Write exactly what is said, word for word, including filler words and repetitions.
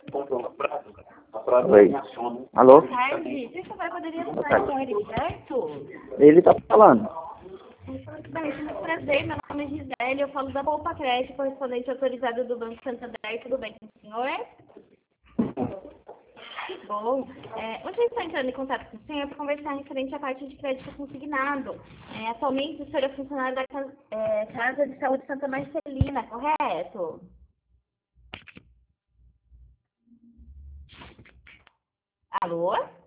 Oi. Alô? Boa tarde. Você vai poderia falar com ele, certo? Ele tá falando. Bem, muito prazer. Meu nome é Gisele. Eu falo da Poupa Crédito, correspondente autorizado do Banco Santander. Tudo bem com o senhor? Bom, é, hoje eu estou entrando em contato com o senhor para conversar referente à parte de crédito consignado. É, atualmente o senhor é funcionário da casa, é, Casa de Saúde Santa Marcelina, correto? Alô?